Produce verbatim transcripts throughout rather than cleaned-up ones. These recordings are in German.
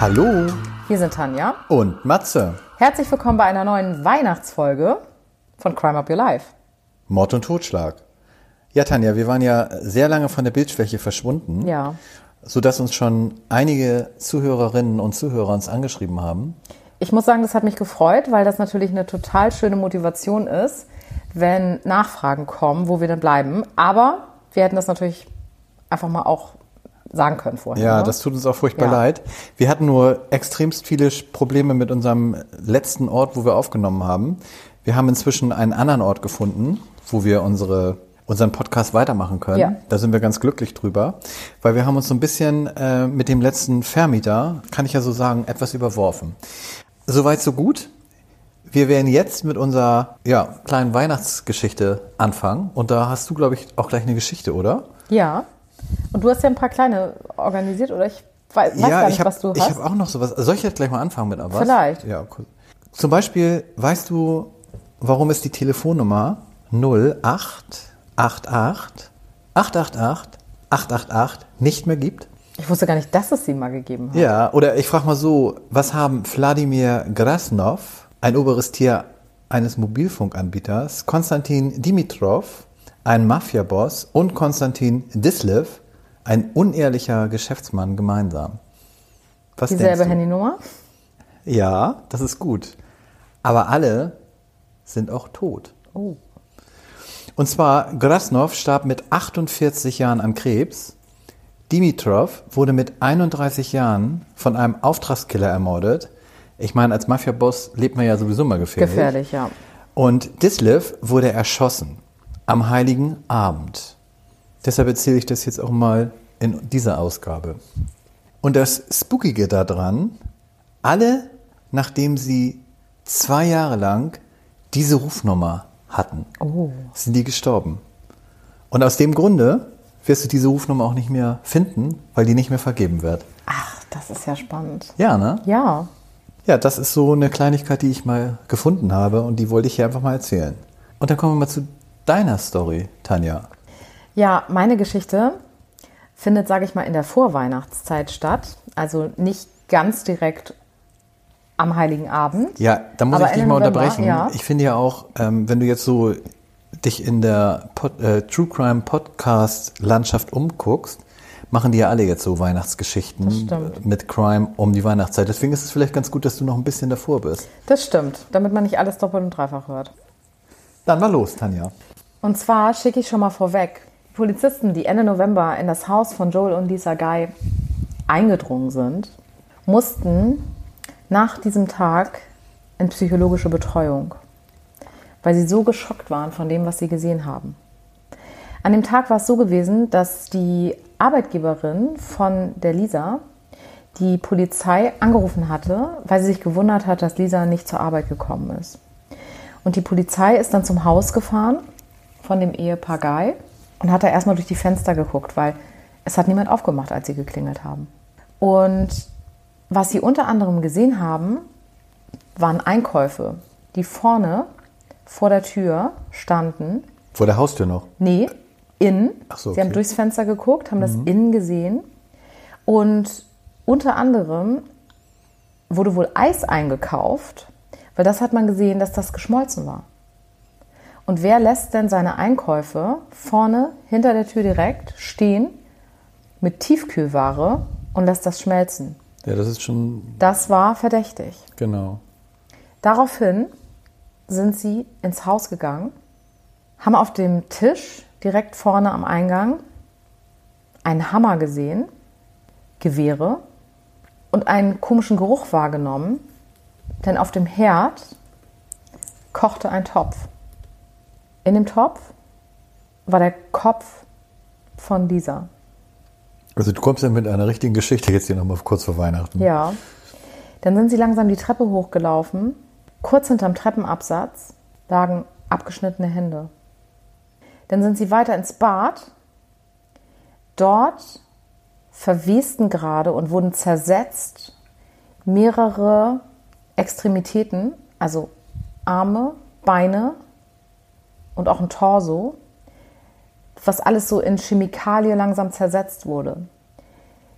Hallo Hier sind Tanja und Matze. Herzlich willkommen bei einer neuen Weihnachtsfolge von Crime Up Your Life. Mord und Totschlag. Ja, Tanja, wir waren ja sehr lange von der Bildfläche verschwunden, Ja. sodass uns schon einige Zuhörerinnen und Zuhörer uns angeschrieben haben. Ich muss sagen, das hat mich gefreut, weil das natürlich eine total schöne Motivation ist, wenn Nachfragen kommen, wo wir dann bleiben. Aber wir hätten das natürlich einfach mal auch sagen können vorher. Ja, ne? das tut uns auch furchtbar Ja. leid. Wir hatten nur extremst viele Probleme mit unserem letzten Ort, wo wir aufgenommen haben. Wir haben inzwischen einen anderen Ort gefunden, wo wir unsere, unseren Podcast weitermachen können. Ja. Da sind wir ganz glücklich drüber, weil wir haben uns so ein bisschen äh, mit dem letzten Vermieter, kann ich ja so sagen, etwas überworfen. Soweit, so gut. Wir werden jetzt mit unserer ja, kleinen Weihnachtsgeschichte anfangen. Und da hast du, glaube ich, auch gleich eine Geschichte, oder? Ja. Und du hast ja ein paar kleine organisiert, oder? Ich weiß, weiß ja, gar nicht, ich hab, was du ich hast. habe auch noch sowas. Soll ich jetzt gleich mal anfangen mit etwas? Vielleicht. Ja, cool. Zum Beispiel, weißt du, warum es die Telefonnummer null acht acht acht acht acht acht acht acht acht nicht mehr gibt? Ich wusste gar nicht, dass es sie mal gegeben hat. Ja, oder ich frage mal so, was haben Wladimir Grasnov, ein oberes Tier eines Mobilfunkanbieters, Konstantin Dimitrov, ein Mafiaboss, und Konstantin Dislev, ein unehrlicher Geschäftsmann, gemeinsam? Was Dieselbe denkst du? Handynummer? Ja, das ist gut. Aber alle sind auch tot. Oh. Und zwar, Grasnov starb mit achtundvierzig Jahren an Krebs. Dimitrov wurde mit einunddreißig Jahren von einem Auftragskiller ermordet. Ich meine, als Mafiaboss lebt man ja sowieso mal gefährlich. Gefährlich, ja. Und Dislev wurde erschossen am Heiligen Abend. Deshalb erzähle ich das jetzt auch mal in dieser Ausgabe. Und das Spookige daran, alle, nachdem sie zwei Jahre lang diese Rufnummer hatten, Oh. sind die gestorben. Und aus dem Grunde wirst du diese Rufnummer auch nicht mehr finden, weil die nicht mehr vergeben wird. Ach, das ist ja spannend. Ja, ne? Ja. Ja, das ist so eine Kleinigkeit, die ich mal gefunden habe und die wollte ich hier einfach mal erzählen. Und dann kommen wir mal zu deiner Story, Tanja. Ja, meine Geschichte findet, sage ich mal, in der Vorweihnachtszeit statt. Also nicht ganz direkt am Heiligen Abend. Ja, da muss Aber ich dich Ende mal November, unterbrechen. ja. Ich finde ja auch, ähm, wenn du jetzt so dich in der Pod, äh, True Crime Podcast Landschaft umguckst, machen die ja alle jetzt so Weihnachtsgeschichten Das stimmt. äh, mit Crime um die Weihnachtszeit. Deswegen ist es vielleicht ganz gut, dass du noch ein bisschen davor bist. Das stimmt, damit man nicht alles doppelt und dreifach hört. Dann mal los, Tanja. Und zwar schicke ich schon mal vorweg, die Polizisten, die Ende November in das Haus von Joel und Lisa Guy eingedrungen sind, mussten nach diesem Tag in psychologische Betreuung, weil sie so geschockt waren von dem, was sie gesehen haben. An dem Tag war es so gewesen, dass die Arbeitgeberin von der Lisa die Polizei angerufen hatte, weil sie sich gewundert hat, dass Lisa nicht zur Arbeit gekommen ist. Und die Polizei ist dann zum Haus gefahren von dem Ehepaar Guy und hat da erstmal durch die Fenster geguckt, weil es hat niemand aufgemacht, als sie geklingelt haben. Und was sie unter anderem gesehen haben, waren Einkäufe, die vorne vor der Tür standen. Vor der Haustür noch. Nee, innen. Ach so, Sie haben okay. durchs Fenster geguckt, haben das innen gesehen. Und unter anderem wurde wohl Eis eingekauft, weil das hat man gesehen, dass das geschmolzen war. Und wer lässt denn seine Einkäufe vorne hinter der Tür direkt stehen mit Tiefkühlware und lässt das schmelzen? Ja, das ist schon, Das war verdächtig. genau. Daraufhin sind sie ins Haus gegangen, haben auf dem Tisch direkt vorne am Eingang einen Hammer gesehen, Gewehre und einen komischen Geruch wahrgenommen, denn auf dem Herd kochte ein Topf. In dem Topf war der Kopf von Lisa. Also du kommst ja mit einer richtigen Geschichte jetzt hier nochmal kurz vor Weihnachten. Ja. Dann sind sie langsam die Treppe hochgelaufen. Kurz hinterm Treppenabsatz lagen abgeschnittene Hände. Dann sind sie weiter ins Bad. Dort verwesten gerade und wurden zersetzt mehrere Extremitäten, also Arme, Beine und auch ein Torso, was alles so in Chemikalie langsam zersetzt wurde.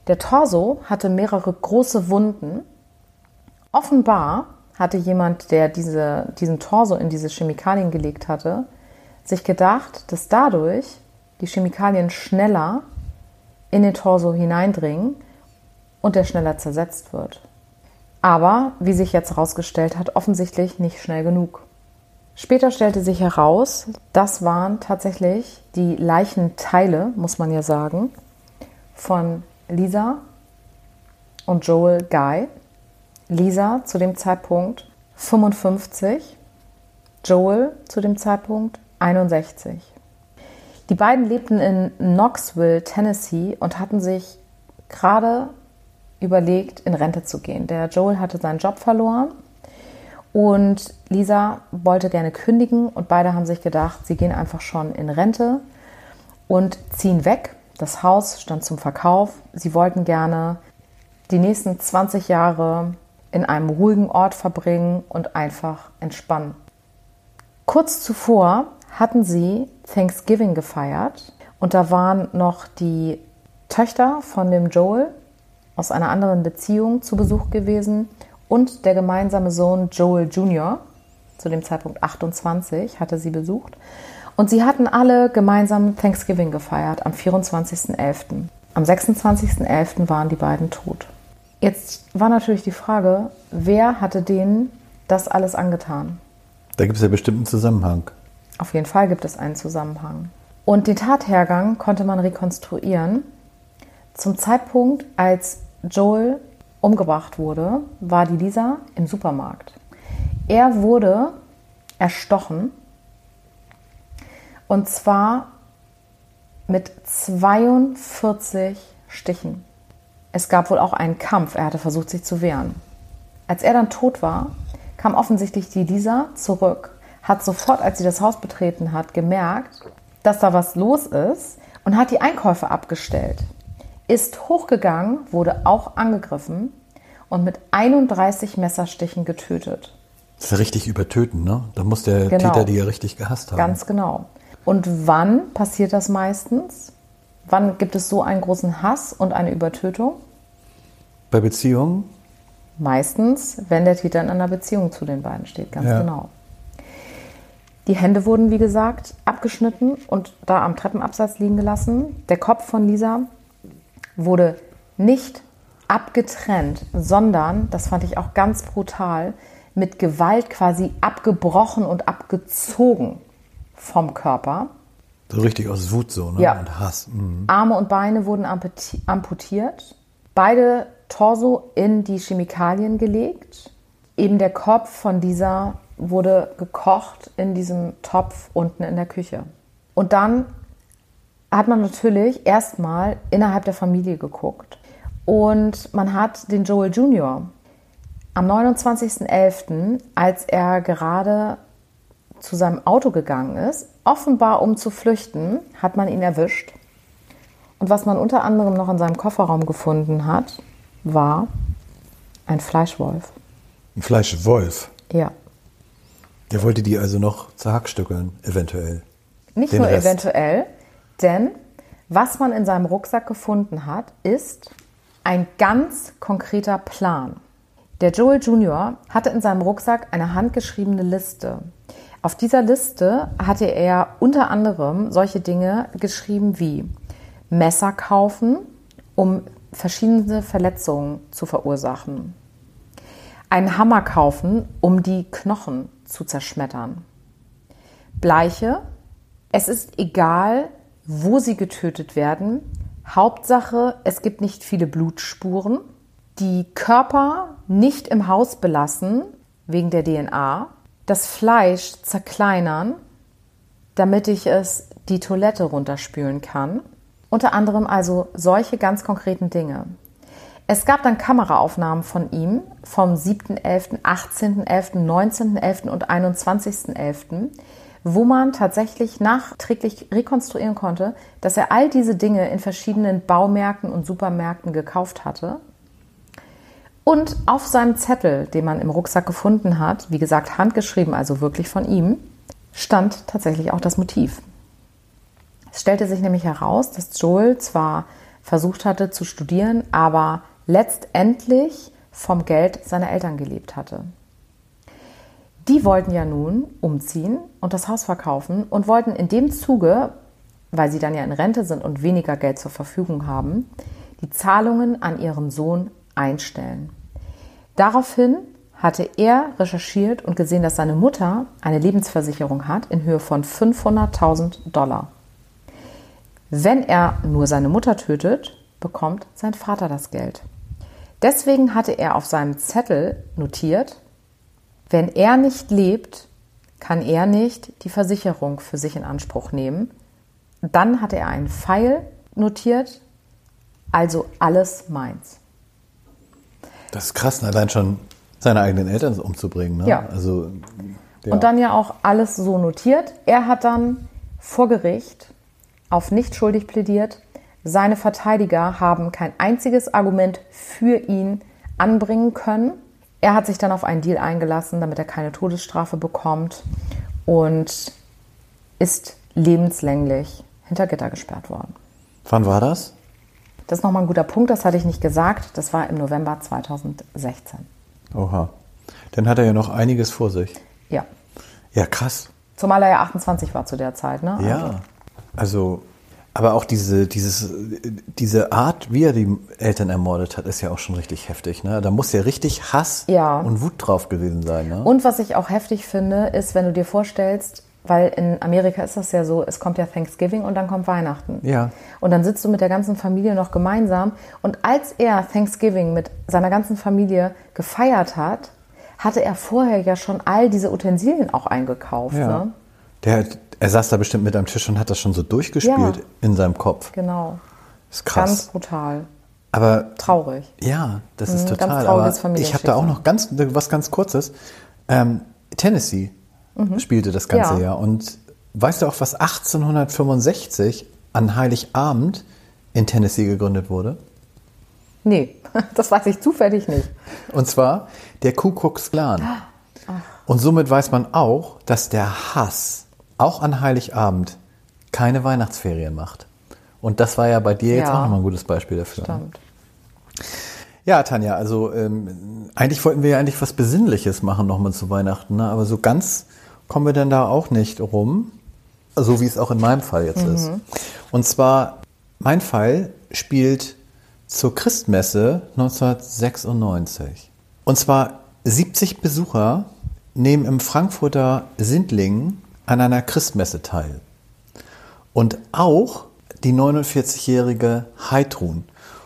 Der Torso hatte mehrere große Wunden. Offenbar hatte jemand, der diese, diesen Torso in diese Chemikalien gelegt hatte, sich gedacht, dass dadurch die Chemikalien schneller in den Torso hineindringen und der schneller zersetzt wird. Aber, wie sich jetzt herausgestellt hat, offensichtlich nicht schnell genug. Später stellte sich heraus, das waren tatsächlich die Leichenteile, muss man ja sagen, von Lisa und Joel Guy. Lisa zu dem Zeitpunkt fünfundfünfzig, Joel zu dem Zeitpunkt einundsechzig. Die beiden lebten in Knoxville, Tennessee und hatten sich gerade überlegt, in Rente zu gehen. Der Joel hatte seinen Job verloren und Lisa wollte gerne kündigen und beide haben sich gedacht, sie gehen einfach schon in Rente und ziehen weg. Das Haus stand zum Verkauf. Sie wollten gerne die nächsten zwanzig Jahre in einem ruhigen Ort verbringen und einfach entspannen. Kurz zuvor hatten sie Thanksgiving gefeiert und da waren noch die Töchter von dem Joel aus einer anderen Beziehung zu Besuch gewesen und der gemeinsame Sohn Joel Junior, zu dem Zeitpunkt achtundzwanzig, hatte sie besucht. Und sie hatten alle gemeinsam Thanksgiving gefeiert am vierundzwanzigsten elften Am sechsundzwanzigsten elften waren die beiden tot. Jetzt war natürlich die Frage, wer hatte denen das alles angetan? Da gibt es ja bestimmt einen Zusammenhang. Auf jeden Fall gibt es einen Zusammenhang. Und den Tathergang konnte man rekonstruieren. Zum Zeitpunkt, als Joel umgebracht wurde, war die Lisa im Supermarkt. Er wurde erstochen und zwar mit zweiundvierzig Stichen. Es gab wohl auch einen Kampf, er hatte versucht, sich zu wehren. Als er dann tot war, kam offensichtlich die Lisa zurück, hat sofort, als sie das Haus betreten hat, gemerkt, dass da was los ist und hat die Einkäufe abgestellt. Ist hochgegangen, wurde auch angegriffen und mit einunddreißig Messerstichen getötet. Das ist ja richtig übertöten, ne? Da muss der Genau. Täter die ja richtig gehasst haben. Ganz genau. Und wann passiert das meistens? Wann gibt es so einen großen Hass und eine Übertötung? Bei Beziehungen? Meistens, wenn der Täter in einer Beziehung zu den beiden steht, ganz Ja. genau. Die Hände wurden, wie gesagt, abgeschnitten und da am Treppenabsatz liegen gelassen. Der Kopf von Lisa wurde nicht abgetrennt, sondern, das fand ich auch ganz brutal, mit Gewalt quasi abgebrochen und abgezogen vom Körper. So richtig aus Wut so, ne? Ja. Und Hass. Mhm. Arme und Beine wurden amputi- amputiert, beide Torso in die Chemikalien gelegt. Eben der Kopf von dieser wurde gekocht in diesem Topf unten in der Küche. Und dann hat man natürlich erstmal innerhalb der Familie geguckt. Und man hat den Joel Junior am neunundzwanzigsten elften, als er gerade zu seinem Auto gegangen ist, offenbar um zu flüchten, hat man ihn erwischt. Und was man unter anderem noch in seinem Kofferraum gefunden hat, war ein Fleischwolf. Ein Fleischwolf. Ja. Der wollte die also noch zerhackstückeln, eventuell. Nicht Den nur Rest. eventuell, denn was man in seinem Rucksack gefunden hat, ist ein ganz konkreter Plan. Der Joel Junior hatte in seinem Rucksack eine handgeschriebene Liste. Auf dieser Liste hatte er unter anderem solche Dinge geschrieben wie Messer kaufen, um verschiedene Verletzungen zu verursachen. Einen Hammer kaufen, um die Knochen zu zerschmettern. Bleiche, es ist egal, wo sie getötet werden. Hauptsache, es gibt nicht viele Blutspuren. Die Körper nicht im Haus belassen, wegen der D N A. Das Fleisch zerkleinern, damit ich es die Toilette runterspülen kann. Unter anderem also solche ganz konkreten Dinge. Es gab dann Kameraaufnahmen von ihm vom siebten elften, achtzehnten elften, neunzehnten elften und einundzwanzigsten elften, wo man tatsächlich nachträglich rekonstruieren konnte, dass er all diese Dinge in verschiedenen Baumärkten und Supermärkten gekauft hatte. Und auf seinem Zettel, den man im Rucksack gefunden hat, wie gesagt handgeschrieben, also wirklich von ihm, stand tatsächlich auch das Motiv. Es stellte sich nämlich heraus, dass Joel zwar versucht hatte zu studieren, aber letztendlich vom Geld seiner Eltern gelebt hatte. Die wollten ja nun umziehen und das Haus verkaufen und wollten in dem Zuge, weil sie dann ja in Rente sind und weniger Geld zur Verfügung haben, die Zahlungen an ihren Sohn einstellen. Daraufhin hatte er recherchiert und gesehen, dass seine Mutter eine Lebensversicherung hat in Höhe von fünfhunderttausend Dollar. Wenn er nur seine Mutter tötet, bekommt sein Vater das Geld. Deswegen hatte er auf seinem Zettel notiert, wenn er nicht lebt, kann er nicht die Versicherung für sich in Anspruch nehmen. Dann hatte er einen Pfeil notiert, also alles meins. Das ist krass, allein schon seine eigenen Eltern umzubringen. Ne? Ja. Also, ja. Und dann ja auch alles so notiert. Er hat dann vor Gericht auf nicht schuldig plädiert. Seine Verteidiger haben kein einziges Argument für ihn anbringen können. Er hat sich dann auf einen Deal eingelassen, damit er keine Todesstrafe bekommt und ist lebenslänglich hinter Gitter gesperrt worden. Wann war das? Das ist nochmal ein guter Punkt, das hatte ich nicht gesagt. Das war im November zweitausendsechzehn. Oha. Dann hat er ja noch einiges vor sich. Ja. Ja, krass. Zumal er ja achtundzwanzig war zu der Zeit, ne? Ja. Also, aber auch diese, dieses, diese Art, wie er die Eltern ermordet hat, ist ja auch schon richtig heftig. Ne? Da muss ja richtig Hass ja. und Wut drauf gewesen sein. Ne? Und was ich auch heftig finde, ist, wenn du dir vorstellst, weil in Amerika ist das ja so, es kommt ja Thanksgiving und dann kommt Weihnachten. Ja. Und dann sitzt du mit der ganzen Familie noch gemeinsam. Und als er Thanksgiving mit seiner ganzen Familie gefeiert hat, hatte er vorher ja schon all diese Utensilien auch eingekauft. Ja. Ne? Der, er saß da bestimmt mit am Tisch und hat das schon so durchgespielt ja. in seinem Kopf. Genau. Das ist krass. Ganz brutal. Aber traurig. Ja, das ist mhm, total. Ganz trauriges aber ich habe da auch noch ganz was ganz Kurzes. Ähm, Tennessee mhm. spielte das ganze ja. Jahr. Und weißt du auch, was achtzehnhundertfünfundsechzig an Heiligabend in Tennessee gegründet wurde? Nee, das weiß ich zufällig nicht. Und zwar der Ku Klux Klan. Ach. Und somit weiß man auch, dass der Hass auch an Heiligabend keine Weihnachtsferien macht. Und das war ja bei dir jetzt ja. auch nochmal ein gutes Beispiel dafür. Stimmt. Ja, Tanja, also ähm, eigentlich wollten wir ja eigentlich was Besinnliches machen nochmal zu Weihnachten, ne? Aber so ganz kommen wir denn da auch nicht rum, so wie es auch in meinem Fall jetzt mhm. ist. Und zwar, mein Fall spielt zur Christmesse neunzehnhundertsechsundneunzig. Und zwar siebzig Besucher nehmen im Frankfurter Sindlingen an einer Christmesse teil. Und auch die neunundvierzigjährige Heidrun.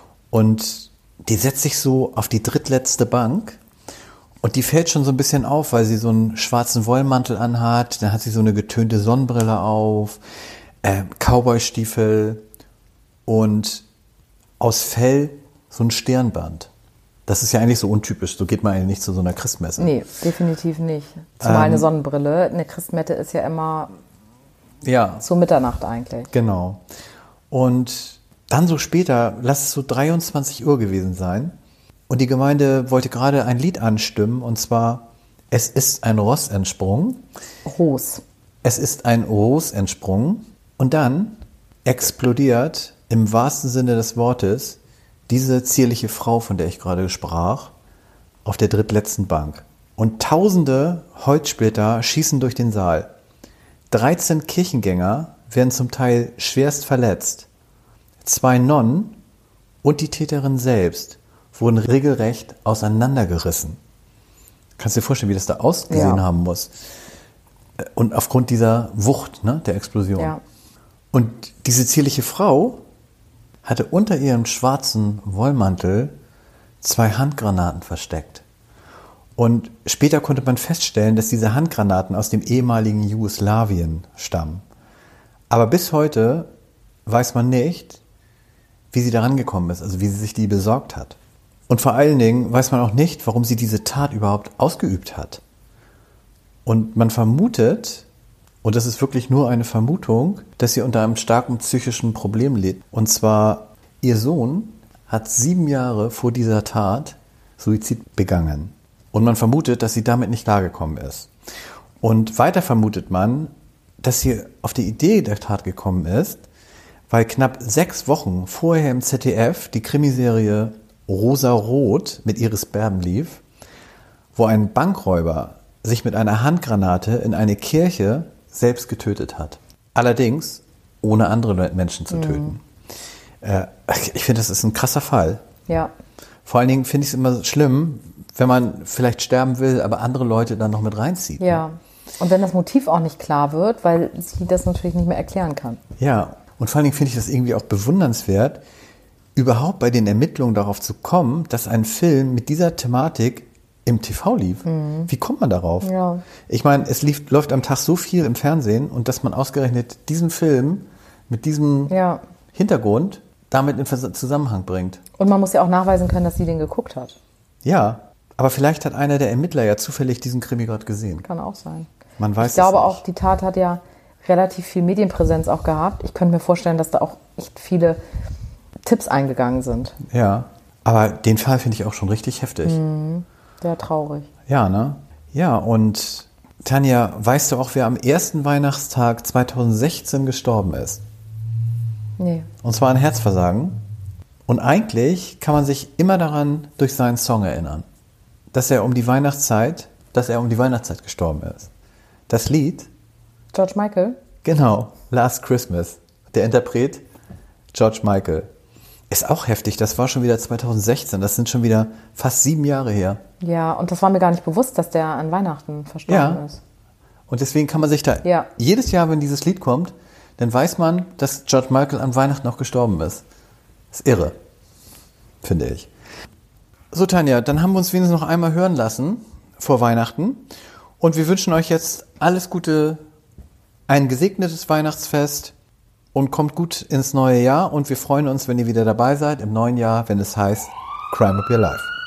Und die setzt sich so auf die drittletzte Bank und die fällt schon so ein bisschen auf, weil sie so einen schwarzen Wollmantel anhat, dann hat sie so eine getönte Sonnenbrille auf, äh, Cowboystiefel und aus Fell so ein Stirnband. Das ist ja eigentlich so untypisch, so geht man eigentlich nicht zu so einer Christmesse. Nee, definitiv nicht. Zumal ähm, eine Sonnenbrille, eine Christmette ist ja immer ja. so Mitternacht eigentlich. Genau. Und dann so später, lass es so dreiundzwanzig Uhr gewesen sein. Und die Gemeinde wollte gerade ein Lied anstimmen. Und zwar, es ist ein Ross entsprungen. Ros. Es ist ein Ros entsprungen. Und dann explodiert im wahrsten Sinne des Wortes diese zierliche Frau, von der ich gerade sprach, auf der drittletzten Bank. Und tausende Holzsplitter schießen durch den Saal. dreizehn Kirchengänger werden zum Teil schwerst verletzt. Zwei Nonnen und die Täterin selbst wurden regelrecht auseinandergerissen. Kannst du dir vorstellen, wie das da ausgesehen ja. haben muss? Und aufgrund dieser Wucht, ne, der Explosion. Ja. Und diese zierliche Frau hatte unter ihrem schwarzen Wollmantel zwei Handgranaten versteckt. Und später konnte man feststellen, dass diese Handgranaten aus dem ehemaligen Jugoslawien stammen. Aber bis heute weiß man nicht, wie sie daran gekommen ist, also wie sie sich die besorgt hat. Und vor allen Dingen weiß man auch nicht, warum sie diese Tat überhaupt ausgeübt hat. Und man vermutet, und das ist wirklich nur eine Vermutung, dass sie unter einem starken psychischen Problem litt. Und zwar, ihr Sohn hat sieben Jahre vor dieser Tat Suizid begangen. Und man vermutet, dass sie damit nicht klargekommen ist. Und weiter vermutet man, dass sie auf die Idee der Tat gekommen ist, weil knapp sechs Wochen vorher im Z D F die Krimiserie Rosa Rot mit Iris Berben lief, wo ein Bankräuber sich mit einer Handgranate in eine Kirche selbst getötet hat. Allerdings ohne andere Menschen zu töten. Mhm. Äh, ich finde, das ist ein krasser Fall. Ja. Vor allen Dingen finde ich es immer schlimm, wenn man vielleicht sterben will, aber andere Leute dann noch mit reinzieht. Ja. Und wenn das Motiv auch nicht klar wird, weil sie das natürlich nicht mehr erklären kann. Ja. Und vor allen Dingen finde ich das irgendwie auch bewundernswert, überhaupt bei den Ermittlungen darauf zu kommen, dass ein Film mit dieser Thematik im T V lief. Mhm. Wie kommt man darauf? Ja. Ich meine, es lief, läuft am Tag so viel im Fernsehen und dass man ausgerechnet diesen Film mit diesem ja. Hintergrund damit in Zusammenhang bringt. Und man muss ja auch nachweisen können, dass sie den geguckt hat. Ja, aber vielleicht hat einer der Ermittler ja zufällig diesen Krimi gerade gesehen. Kann auch sein. Man weiß ich glaube es nicht. auch, die Tat hat ja relativ viel Medienpräsenz auch gehabt. Ich könnte mir vorstellen, dass da auch echt viele Tipps eingegangen sind. Ja, aber den Fall finde ich auch schon richtig heftig. Mhm. Sehr traurig. Ja, ne? Ja, und Tanja, weißt du auch, wer am ersten Weihnachtstag zweitausendsechzehn gestorben ist? Nee. Und zwar an Herzversagen. Und eigentlich kann man sich immer daran durch seinen Song erinnern, dass er um die Weihnachtszeit, dass er um die Weihnachtszeit gestorben ist. Das Lied? George Michael? Genau, Last Christmas. Der Interpret George Michael. Ist auch heftig, das war schon wieder zweitausendsechzehn, das sind schon wieder fast sieben Jahre her. Ja, und das war mir gar nicht bewusst, dass der an Weihnachten verstorben ja. ist. Und deswegen kann man sich da, ja. jedes Jahr, wenn dieses Lied kommt, dann weiß man, dass George Michael an Weihnachten noch gestorben ist. Ist irre, finde ich. So, Tanja, dann haben wir uns wenigstens noch einmal hören lassen vor Weihnachten. Und wir wünschen euch jetzt alles Gute, ein gesegnetes Weihnachtsfest und kommt gut ins neue Jahr. Und wir freuen uns, wenn ihr wieder dabei seid im neuen Jahr, wenn es heißt Crime Up Your Life.